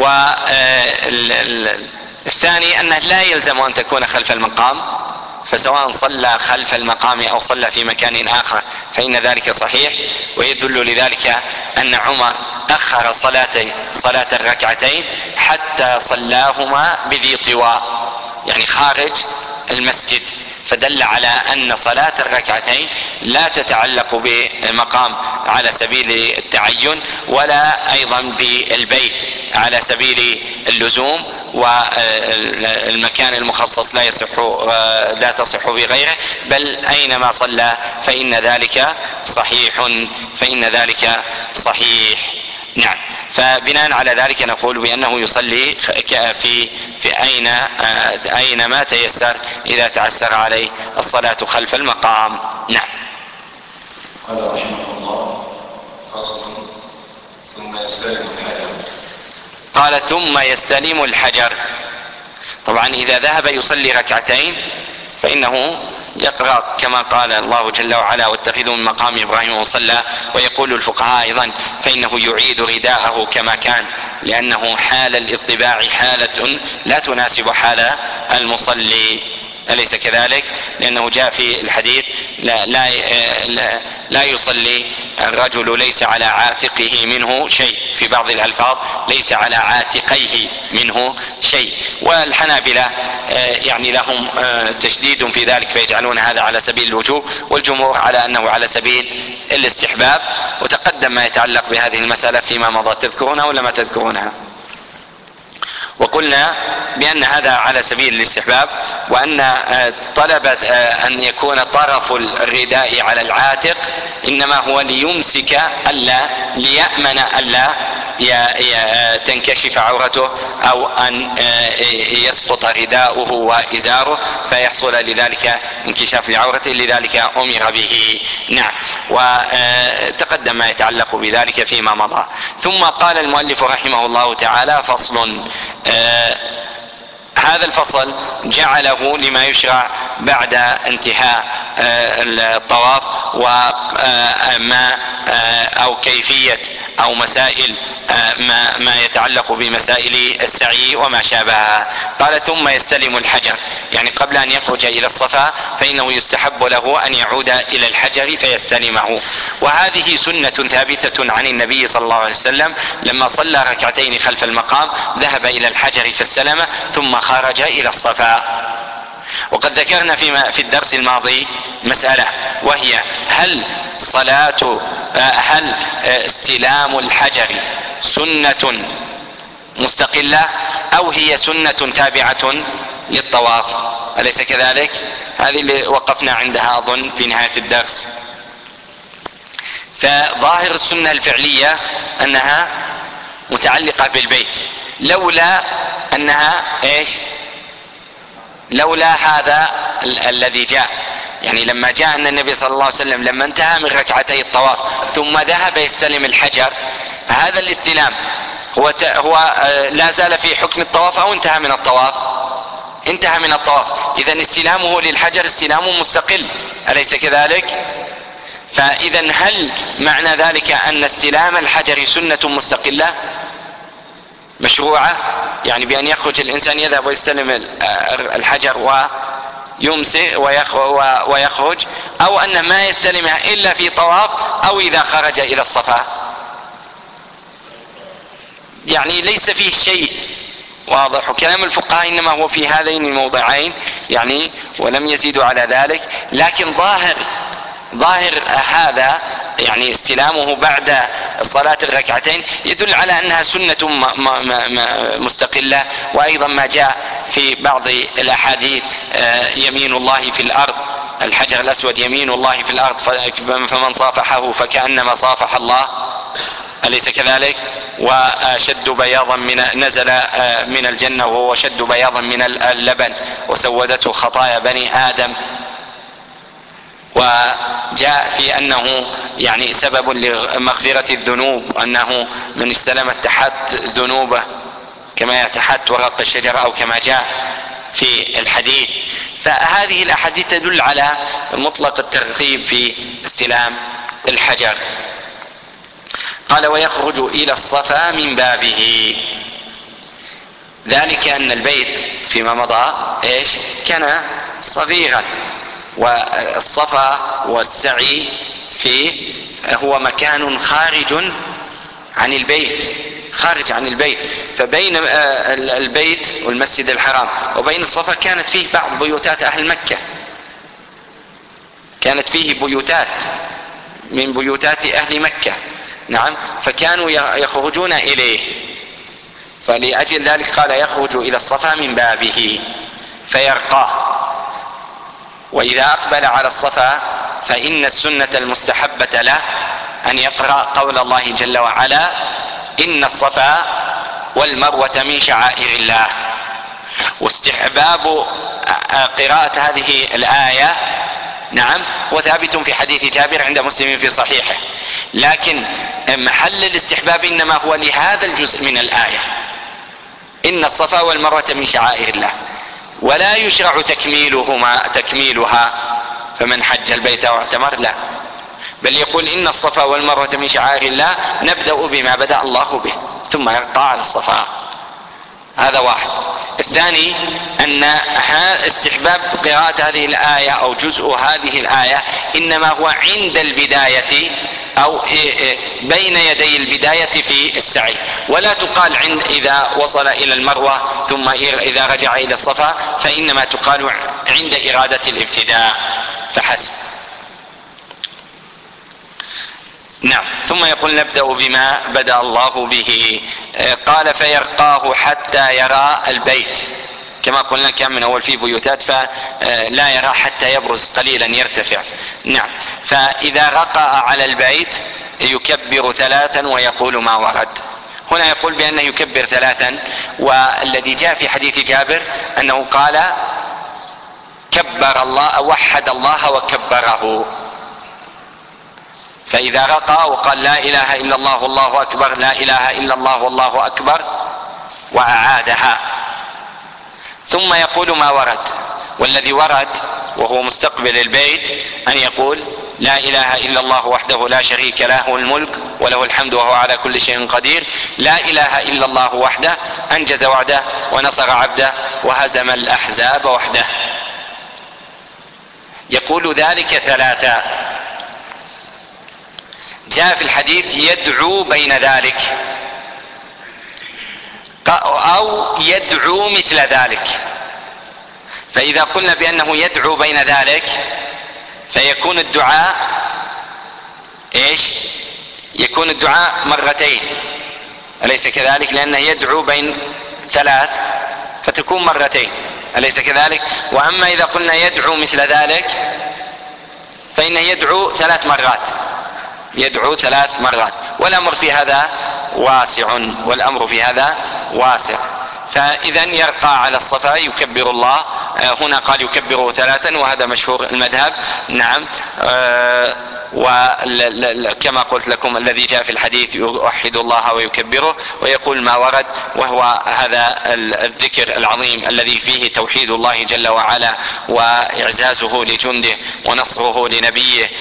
والثاني أنه لا يلزم أن تكون خلف المقام، فسواء صلى خلف المقام أو صلى في مكان آخر فإن ذلك صحيح. ويدل لذلك أن عمر أخر صلاة الركعتين حتى صلاهما بذي طواء، يعني خارج المسجد، فدل على أن صلاة الركعتين لا تتعلق بمقام على سبيل التعين ولا أيضا بالبيت على سبيل اللزوم، والمكان المخصص لا تصح بغيره، بل أينما صلى فإن ذلك صحيح. نعم. فبناء على ذلك نقول بأنه يصلي في أينما تيسر إذا تعسر عليه الصلاة خلف المقام. نعم. قال رحمه الله: فصل. ثم يستلم الحجر. قال: ثم يستلم الحجر. طبعا إذا ذهب يصلي ركعتين فإنه يقرأ كما قال الله جل وعلا: واتخذوا من مقام إبراهيم مصلى. ويقول الفقهاء أيضا فإنه يعيد رداءه كما كان، لأنه حال الاطباع حالة لا تناسب حال المصلي، أليس كذلك؟ لأنه جاء في الحديث: لا يصلي الرجل ليس على عاتقه منه شيء، في بعض الألفاظ ليس على عاتقيه منه شيء. والحنابلة يعني لهم تشديد في ذلك فيجعلون هذا على سبيل الوجوب، والجمهور على أنه على سبيل الاستحباب. وتقدم ما يتعلق بهذه المسألة فيما مضى، تذكرونها ولا ما تذكرونها؟ وقلنا بأن هذا على سبيل الاستحباب، وأن طلب أن يكون طرف الرداء على العاتق إنما هو ليمسك ليأمن ألا تنكشف عورته أو أن يسقط رداؤه وإزاره فيحصل لذلك انكشاف لعورته، لذلك أمر به. نعم. وتقدم ما يتعلق بذلك فيما مضى. ثم قال المؤلف رحمه الله تعالى: فصل. هذا الفصل جعله لما يشرع بعد انتهاء الطواف، وما أو كيفية أو مسائل ما يتعلق بمسائل السعي وما شابهها. قال: ثم يستلم الحجر، يعني قبل أن يخرج إلى الصفا فإنه يستحب له أن يعود إلى الحجر فيستلمه. وهذه سنة ثابتة عن النبي صلى الله عليه وسلم، لما صلى ركعتين خلف المقام ذهب إلى الحجر فاستلمه ثم خرج إلى الصفا. وقد ذكرنا في الدرس الماضي مسألة، وهي هل استلام الحجر سنة مستقلة أو هي سنة تابعة للطواف؟ أليس كذلك؟ هذه اللي وقفنا عندها أظن في نهاية الدرس. فظاهر السنة الفعلية أنها متعلقة بالبيت، لولا هذا الذي جاء، يعني لما جاء أن النبي صلى الله عليه وسلم لما انتهى من ركعتي الطواف ثم ذهب يستلم الحجر، فهذا الاستلام هو لا زال في حكم الطواف أو انتهى من الطواف؟ انتهى من الطواف. إذن استلامه للحجر استلام مستقل، أليس كذلك؟ فإذا هل معنى ذلك أن استلام الحجر سنة مستقلة مشروعة، يعني بأن يخرج الإنسان يذهب ويستلم الحجر ويمسك ويخرج، أو أنه ما يستلمها إلا في طواف أو إذا خرج إلى الصفا؟ يعني ليس فيه شيء واضح، وكلام الفقهاء إنما هو في هذين الموضعين يعني، ولم يزيدوا على ذلك. لكن ظاهر هذا يعني استلامه بعد الصلاة الركعتين يدل على أنها سنة مستقلة. وأيضا ما جاء في بعض الأحاديث: يمين الله في الأرض، الحجر الأسود يمين الله في الأرض، فمن صافحه فكأنما صافح الله، أليس كذلك؟ وأشد بياضا نزل من الجنة وهو أشد بياضا من اللبن، وسودته خطايا بني آدم. وجاء في أنه يعني سبب لمغفرة الذنوب، أنه من استلم تحت ذنوبه كما يتحت ورق الشجر، أو كما جاء في الحديث. فهذه الأحاديث تدل على مطلق الترغيب في استلام الحجر. قال: ويخرج إلى الصفا من بابه، ذلك أن البيت فيما مضى كان صغيرا، والصفا والسعي فيه هو مكان خارج عن البيت، فبين البيت والمسجد الحرام وبين الصفا كانت فيه بعض بيوتات أهل مكة، كانت فيه بيوتات من بيوتات أهل مكة، نعم، فكانوا يخرجون إليه، فلأجل ذلك قال يخرج إلى الصفا من بابه فيرقاه. وإذا أقبل على الصفا فإن السنة المستحبة له أن يقرأ قول الله جل وعلا: إن الصفا والمروة من شعائر الله. واستحباب قراءة هذه الآية نعم وثابت في حديث جابر عند مسلم في صحيحه، لكن محل الاستحباب إنما هو لهذا الجزء من الآية: إن الصفا والمروة من شعائر الله، ولا يشرع تكميلها فمن حج البيت واعتمر، لا، بل يقول إن الصفا والمروة من شعائر الله، نبدأ بما بدأ الله به ثم يرقى على الصفا. هذا واحد. الثاني أن استحباب قراءة هذه الآية أو جزء هذه الآية إنما هو عند البداية أو بين يدي البداية في السعي، ولا تقال إذا وصل إلى المروة ثم إذا رجع إلى الصفا، فإنما تقال عند إرادة الابتداء فحسب. نعم. ثم يقول نبدأ بما بدأ الله به. قال فيرقاه حتى يرى البيت، كما قلنا كان من أول في بيوتات فلا يرى حتى يبرز قليلا يرتفع. نعم. فإذا رقى على البيت يكبر 3 ويقول ما ورد. هنا يقول بأنه يكبر 3، والذي جاء في حديث جابر أنه قال كبر الله، وحد الله وكبره. فإذا رقى وقال لا إله إلا الله والله أكبر، لا إله إلا الله والله أكبر، وأعادها، ثم يقول ما ورد. والذي ورد وهو مستقبل البيت أن يقول لا إله إلا الله وحده لا شريك له الملك وله الحمد وهو على كل شيء قدير، لا إله إلا الله وحده أنجز وعده ونصر عبده وهزم الأحزاب وحده. يقول ذلك 3. جاء في الحديث يدعو بين ذلك أو يدعو مثل ذلك. فإذا قلنا بأنه يدعو بين ذلك فيكون الدعاء إيش؟ يكون الدعاء 2 أليس كذلك؟ لأنه يدعو بين 3 فتكون 2 أليس كذلك؟ وأما إذا قلنا يدعو مثل ذلك فإنه يدعو 3 مرات، يدعو 3 مرات، والأمر في هذا واسع، والأمر في هذا واسع. فإذا يرقى على الصفا يكبر الله. هنا قال يكبره 3 وهذا مشهور المذهب. نعم. وكما قلت لكم الذي جاء في الحديث يوحد الله ويكبره ويقول ما ورد، وهو هذا الذكر العظيم الذي فيه توحيد الله جل وعلا وإعزازه لجنده ونصره لنبيه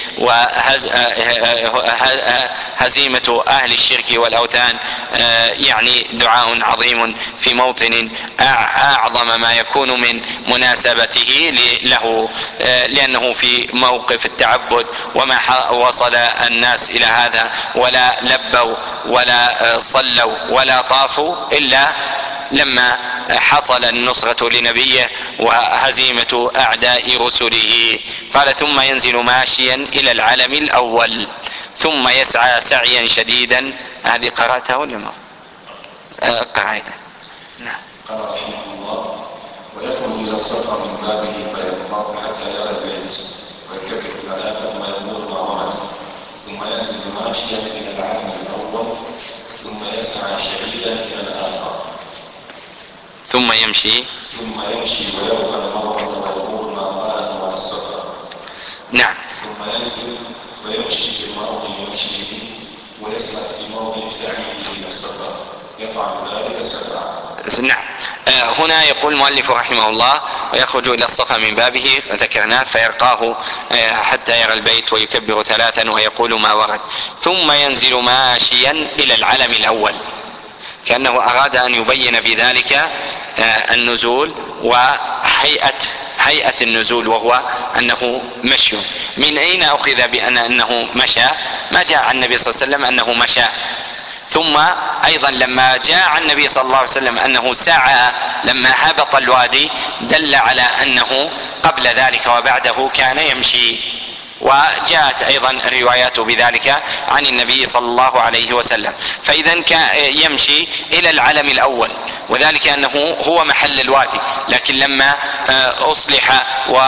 وهزيمة أهل الشرك والأوثان. يعني دعاء عظيم في موطن أعظم ما يكون من مناسبته له، لأنه في موقف التعبد، وما وصل الناس إلى هذا ولا لبوا ولا صلوا ولا طافوا إلا لما حصل النصرة لنبيه وهزيمة أعداء رسله. قال ثم ينزل ماشيا إلى العلم الأول ثم يسعى سعيا شديدا. هذه قرأتها ولا ما قرأتها؟ نعم. قال رحمه الله ويخرج إلى الصفا من بابه فيرقاه حتى يرى البيت ويكبر 3 ويقول ما ورد، ثم ينزل ماشيا إلى العلم الأول ثم يسعى شديدا إلى الآخر ثم يمشي ويرقى المروة ويقول ما قاله على الصفا. نعم. ثم ينزل ويمشي في الموضع يمشي فيه ويسعى في موضع سعيه إلى الصفا يفعل ذلك 7. نعم. هنا يقول المؤلف رحمه الله ويخرج إلى الصفا من بابه ذكرناه فيرقاه حتى يرى البيت ويكبر 3 ويقول ما ورد، ثم ينزل ماشيا إلى العلم الأول، كأنه أراد أن يبين بذلك النزول وهيئة النزول، وهو أنه مشي. من أين أخذ بأنه مشى؟ ما جاء عن النبي صلى الله عليه وسلم أنه مشى. ثم أيضا لما جاء عن النبي صلى الله عليه وسلم أنه سعى لما هبط الوادي دل على أنه قبل ذلك وبعده كان يمشي. وجاءت أيضا الروايات بذلك عن النبي صلى الله عليه وسلم. فإذا يمشي إلى العلم الأول، وذلك أنه هو محل الوادي، لكن لما أصلح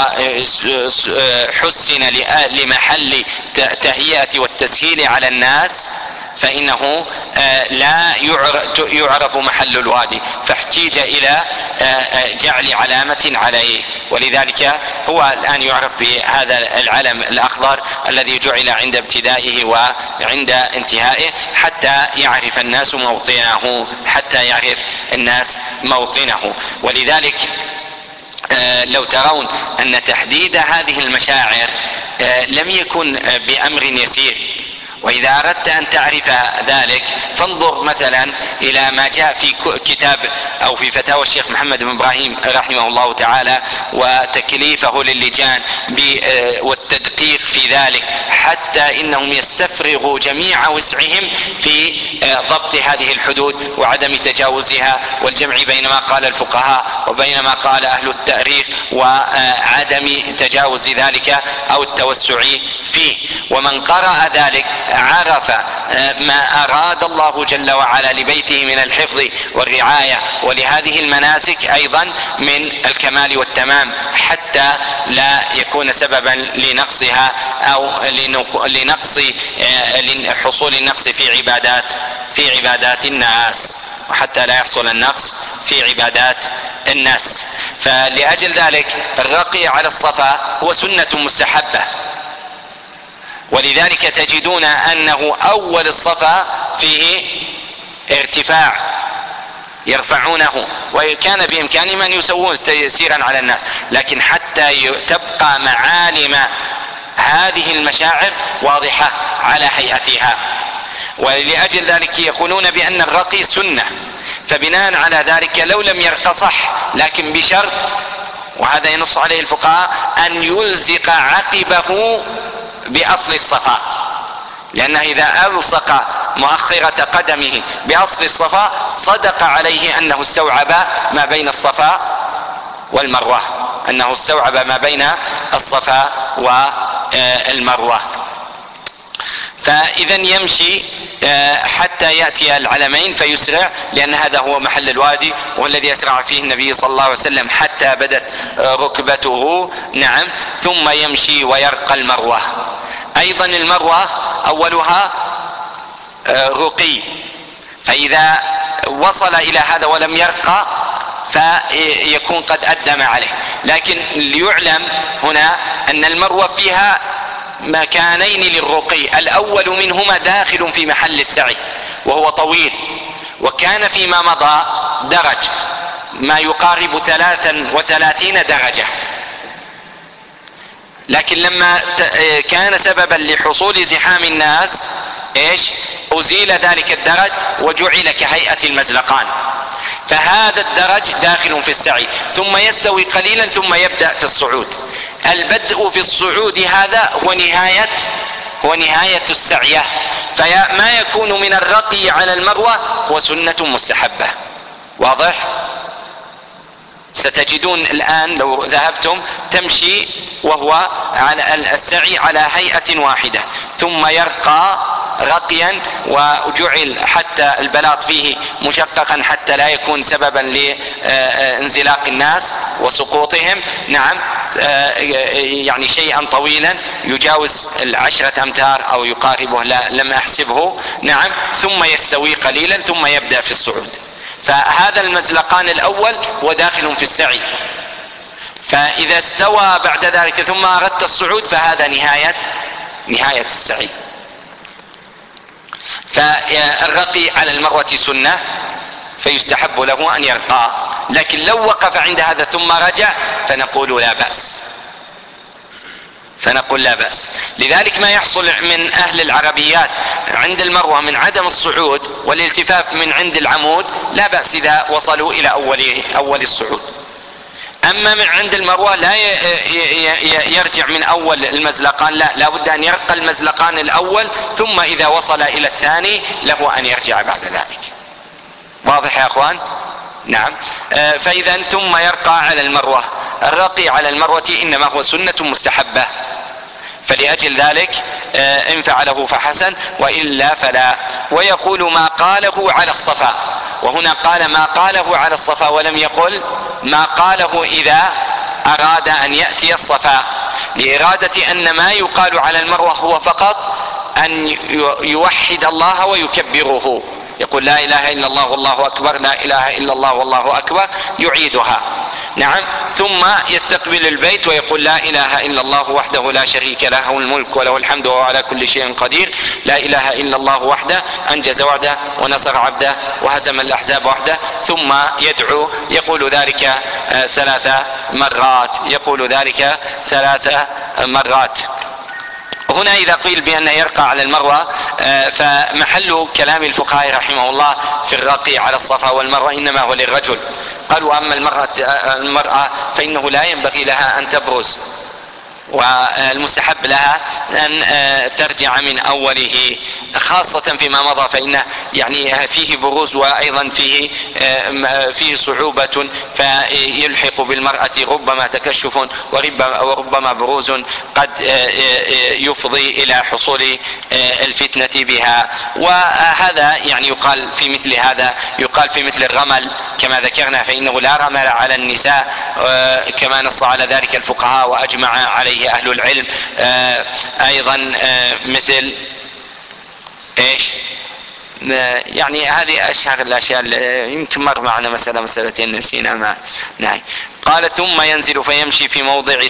وحسن لمحل تهيئة والتسهيل على الناس فإنه لا يعرف محل الوادي، فاحتيج إلى جعل علامة عليه، ولذلك هو الآن يعرف بهذا العلم الأخضر الذي جعل عند ابتدائه وعند انتهائه حتى يعرف الناس موطنه. ولذلك لو ترون أن تحديد هذه المشاعر لم يكن بأمر يسير، وإذا أردت أن تعرف ذلك فانظر مثلا إلى ما جاء في كتاب أو في فتاوى الشيخ محمد بن إبراهيم رحمه الله تعالى وتكليفه للجان والتدقيق في ذلك، حتى إنهم يستفرغوا جميع وسعهم في ضبط هذه الحدود وعدم تجاوزها، والجمع بين ما قال الفقهاء وبين ما قال أهل التاريخ وعدم تجاوز ذلك أو التوسع فيه. ومن قرأ ذلك عرف ما أراد الله جل وعلا لبيته من الحفظ والرعاية ولهذه المناسك أيضا من الكمال والتمام، حتى لا يكون سببا لنقصها أو لحصول النقص في عبادات الناس، وحتى لا يحصل النقص في عبادات الناس. فلأجل ذلك الرقي على الصفا هو سنة مستحبة، ولذلك تجدون أنه أول الصفا فيه ارتفاع يرفعونه، وكان بإمكانهم أن يسوون تيسيرا على الناس، لكن حتى تبقى معالم هذه المشاعر واضحة على هيئتها. ولأجل ذلك يقولون بأن الرقي سنة، فبناء على ذلك لو لم يرق صح، لكن بشرط، وهذا ينص عليه الفقهاء، أن يلزق عقبه بأصل الصفا، لأنه إذا ألصق مؤخرة قدمه بأصل الصفا صدق عليه أنه استوعب ما بين الصفا والمروة، فإذا يمشي حتى يأتي العلمين فيسرع، لأن هذا هو محل الوادي والذي يسرع فيه النبي صلى الله عليه وسلم حتى بدت ركبته. نعم. ثم يمشي ويرقى المروة. أيضا المروة أولها رقي، فإذا وصل إلى هذا ولم يرقى فيكون قد أدم عليه. لكن ليعلم هنا أن المروة فيها مكانين للرقي، الأول منهما داخل في محل السعي وهو طويل، وكان فيما مضى درج ما يقارب 33 درجة، لكن لما كان سببا لحصول زحام الناس أزيل ذلك الدرج وجعل كهيئة المزلقان، فهذا الدرج داخل في السعي، ثم يستوي قليلا ثم يبدأ في الصعود. البدء في الصعود هذا هو نهاية السعية، فما يكون من الرقي على المروة هو سنة مستحبة. واضح؟ ستجدون الآن لو ذهبتم تمشي وهو على السعي على هيئة واحدة، ثم يرقى رقيا وجعل حتى البلاط فيه مشققا حتى لا يكون سببا لانزلاق الناس وسقوطهم. نعم. يعني شيئا طويلا يجاوز 10 أمتار أو يقاربه، لم أحسبه. نعم. ثم يستوي قليلا ثم يبدأ في الصعود، فهذا المزلقان الأول هو داخل في السعي، فإذا استوى بعد ذلك ثم أردت الصعود فهذا نهاية السعي. فالرقي على المروة سنة فيستحب له أن يرقى، لكن لو وقف عند هذا ثم رجع فنقول لا بأس. لذلك ما يحصل من أهل العربيات عند المروة من عدم الصعود والالتفاف من عند العمود لا بأس إذا وصلوا إلى أول الصعود. أما من عند المروة لا يرجع من أول المزلقان، لا بد أن يرقى المزلقان الأول، ثم إذا وصل إلى الثاني له أن يرجع بعد ذلك. واضح يا أخوان؟ نعم. فإذا ثم يرقى على المروة. الرقي على المروة إنما هو سنة مستحبة، فلأجل ذلك إن فعله فحسن وإلا فلا. ويقول ما قاله على الصفا، وهنا قال ما قاله على الصفا ولم يقل ما قاله إذا أراد أن يأتي الصفا، لإرادة أن ما يقال على المروة هو فقط أن يوحد الله ويكبره، يقول لا إله إلا الله والله أكبر، لا إله إلا الله والله أكبر، يعيدها. نعم. ثم يستقبل البيت ويقول لا إله إلا الله وحده لا شريك له الملك وله الحمد وهو على كل شيء قدير، لا إله إلا الله وحده أنجز وعده ونصر عبده وهزم الأحزاب وحده. ثم يدعو يقول ذلك 3 مرات، يقول ذلك 3 مرات. هنا إذا قيل بأن يرقى على المروة فمحل كلام الفقهاء رحمه الله في الرقي على الصفا والمروة إنما هو للرجل. قالوا أما المرأة فإنه لا ينبغي لها أن تبرز، والمستحب لها أن ترجع من أوله، خاصة فيما مضى فإن يعني فيه بروز وأيضا فيه صعوبة، فيلحق بالمرأة ربما تكشف وربما بروز قد يفضي إلى حصول الفتنة بها. وهذا يعني يقال في مثل هذا، يقال في مثل الرمل كما ذكرنا فإنه لا رمل على النساء كما نص على ذلك الفقهاء وأجمع عليه أهل العلم. أيضا مثل إيش يعني هذه أشهر الأشياء، يمكن مر معنا مسألتين نسينا ما نعم. قال ثم ينزل فيمشي في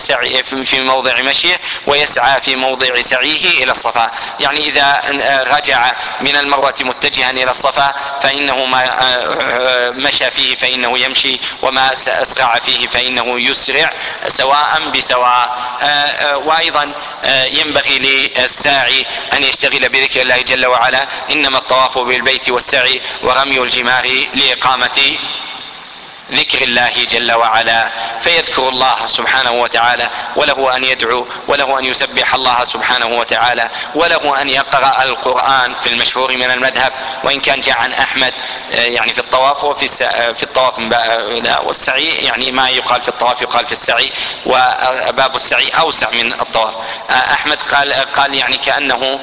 موضع مشيه ويسعى في موضع سعيه إلى الصفا. يعني إذا رجع من المروة متجها إلى الصفا فإنه ما مشى فيه فإنه يمشي، وما أسرع فيه فإنه يسرع سواء بسواء. وأيضا ينبغي للساعي أن يشتغل بذكر الله جل وعلا، إنما الطواف بالبيت والسعي ورمي الجمار لإقامة ذكر الله جل وعلا، فيذكر الله سبحانه وتعالى، وله أن يدعو، وله أن يسبح الله سبحانه وتعالى، وله أن يقرأ القرآن في المشهور من المذهب، وإن كان جاء عن أحمد يعني في الطواف وفي الطواف والسعي، يعني ما يقال في الطواف يقال في السعي، وباب السعي أوسع من الطواف. أحمد قال يعني كأنه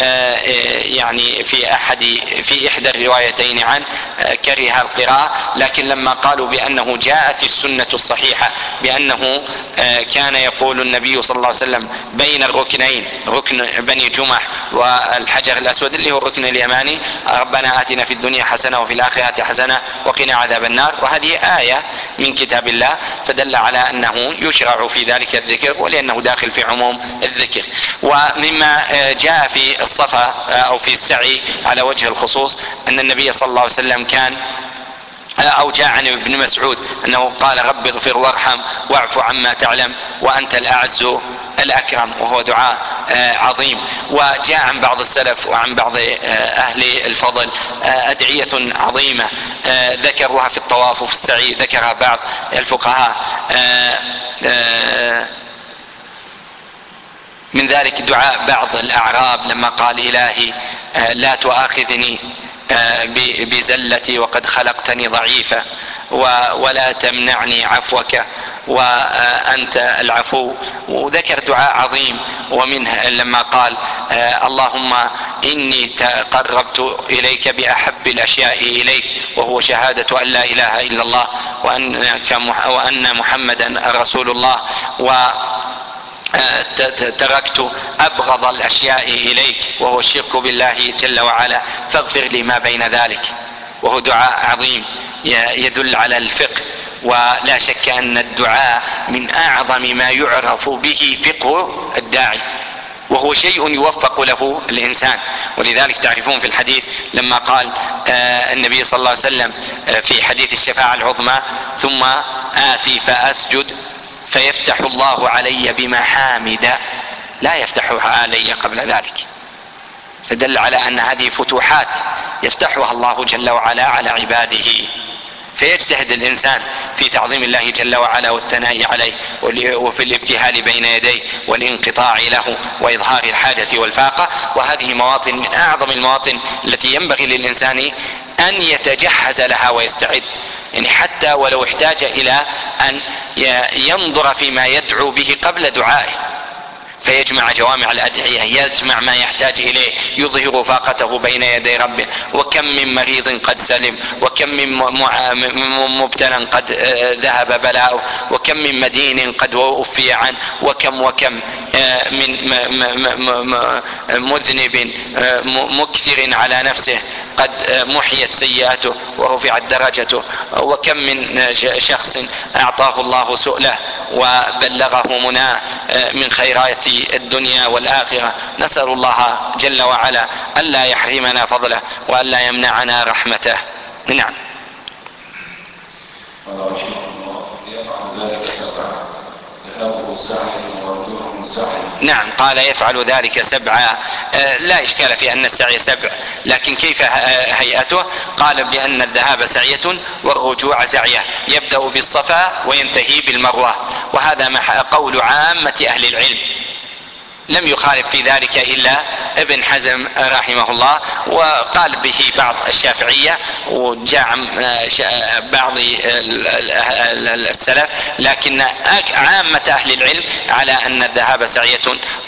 يعني في إحدى الروايتين عن كره القراءة، لكن لما قالوا بأنه جاءت السنة الصحيحة بأنه كان يقول النبي صلى الله عليه وسلم بين الركنين، ركن بني جمح والحجر الأسود اللي هو الركن اليماني، ربنا آتنا في الدنيا حسنة وفي الآخرة حسنة وقنا عذاب النار، وهذه آية من كتاب الله، فدل على أنه يشرع في ذلك الذكر ولأنه داخل في عموم الذكر. ومما جاء في الصفا أو في السعي على وجه الخصوص أن النبي صلى الله عليه وسلم كان أو جاء عن ابن مسعود أنه قال رب اغفر وارحم واعف عما تعلم وأنت الأعز الأكرم، وهو دعاء عظيم. وجاء عن بعض السلف وعن بعض أهل الفضل أدعية عظيمة ذكروها في الطواف وفي السعي، ذكرها بعض الفقهاء. من ذلك دعاء بعض الأعراب لما قال إلهي لا تؤاخذني بزلتي وقد خلقتني ضعيفة ولا تمنعني عفوك وأنت العفو، وذكر دعاء عظيم. ومنه لما قال اللهم إني تقربت إليك بأحب الأشياء إليك وهو شهادة أن لا إله إلا الله وأن محمدا رسول الله، تركت أبغض الأشياء إليك وهو الشرك بالله جل وعلا فاغفر لي ما بين ذلك. وهو دعاء عظيم يدل على الفقه، ولا شك أن الدعاء من أعظم ما يعرف به فقه الداعي، وهو شيء يوفق له الإنسان. ولذلك تعرفون في الحديث لما قال النبي صلى الله عليه وسلم في حديث الشفاعة العظمى ثم آتي فأسجد فيفتح الله علي بمحامد لا يفتحها علي قبل ذلك، فدل على أن هذه فتوحات يفتحها الله جل وعلا على عباده. فيجتهد الإنسان في تعظيم الله جل وعلا والثناء عليه وفي الابتهال بين يديه والانقطاع له وإظهار الحاجة والفاقة، وهذه مواطن من أعظم المواطن التي ينبغي للإنسان أن يتجهز لها ويستعد، يعني حتى ولو احتاج إلى أن ينظر فيما يدعو به قبل دعائه، فيجمع جوامع الأدعية، يجمع ما يحتاج إليه، يظهر فاقته بين يدي ربه. وكم من مريض قد سلم، وكم من مبتلى قد ذهب بلاؤه، وكم من مدين قد وفي عنه، وكم من مذنب مكثر على نفسه قد محيت سيئاته ورفعت درجته، وكم من شخص أعطاه الله سؤله وبلغه مناه من خيرات الدنيا والآخرة. نسأل الله جل وعلا ألا يحرمنا فضله وألا يمنعنا رحمته. نعم. قال رحمه الله: يفعل ذلك سبعا، ذهابه ساعة ورجوعه ساعة. نعم، قال يفعل ذلك سبعا. لا إشكال في أن السعي سبع، لكن كيف هيئته؟ قال بأن الذهاب سعية والرجوع سعية، يبدأ بالصفا وينتهي بالمروة، وهذا قول عامة أهل العلم، لم يخالف في ذلك إلا ابن حزم رحمه الله، وقال به بعض الشافعية وجاء بعض السلف، لكن عامة أهل العلم على أن الذهاب سعية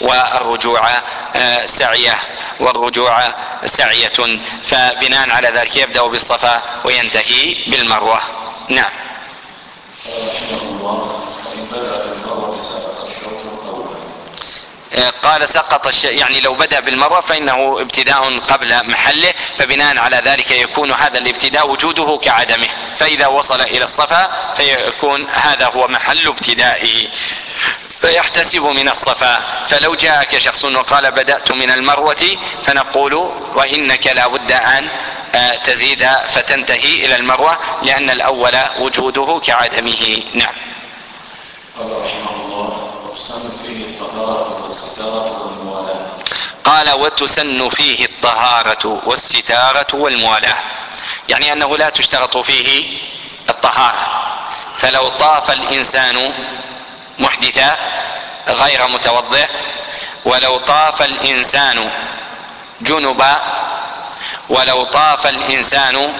والرجوع سعية، فبناء على ذلك يبدأ بالصفا وينتهي بالمروة. نعم. رحمه الله: فإن بدأ بالمروة سقط الشوط الأول. قال سقط يعني لو بدأ بالمروة فإنه ابتداء قبل محله، فبناء على ذلك يكون هذا الابتداء وجوده كعدمه، فإذا وصل إلى الصفا فيكون هذا هو محل ابتدائه فيحتسب من الصفا. فلو جاءك شخص وقال بدأت من المروة فنقول وإنك لا بد أن تزيد فتنتهي إلى المروة، لأن الأول وجوده كعدمه. نعم. قال رحمه الله: وتسن فيه الطهارة والستارة والموالاة. قال وتسن فيه الطهارة والستارة والموالاة، يعني أنه لا تشترط فيه الطهارة، فلو طاف الإنسان محدثا غير متوضئ، ولو طاف الإنسان جنبا، ولو طاف الإنسان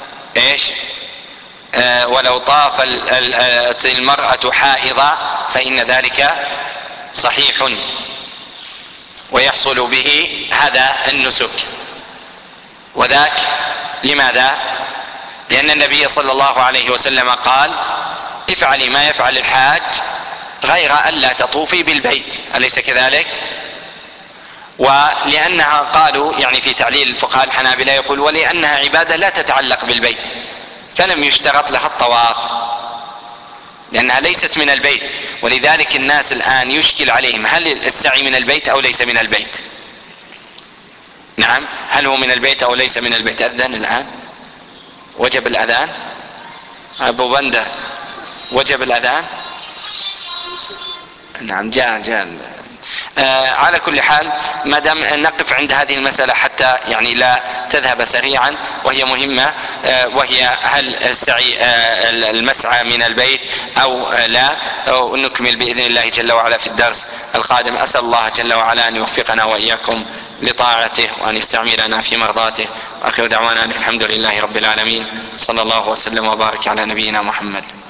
ولو طاف المرأة حائضا فإن ذلك صحيح ويحصل به هذا النسك. وذاك لماذا؟ لأن النبي صلى الله عليه وسلم قال: افعلي ما يفعل الحاج غير أن لا تطوفي بالبيت، أليس كذلك؟ ولأنها قالوا يعني في تعليل الفقهاء الحنابلة يقول: ولأنها عبادة لا تتعلق بالبيت فلم يشترط لها الطواف، لأنها ليست من البيت. ولذلك الناس الآن يشكل عليهم هل السعي من البيت أو ليس من البيت. نعم، هل هو من البيت أو ليس من البيت؟ أذن الآن، وجب الأذان. أبو بندر، وجب الأذان. نعم، جاء. على كل حال ما دام نقف عند هذه المسألة حتى يعني لا تذهب سريعا، وهي مهمة، وهي هل السعي المسعى من البيت أو لا، ونكمل بإذن الله جل وعلا في الدرس القادم. أسأل الله جل وعلا أن يوفقنا وإياكم لطاعته وأن يستعملنا في مرضاته، وآخر دعوانا الحمد لله رب العالمين، صلى الله وسلم وبارك على نبينا محمد.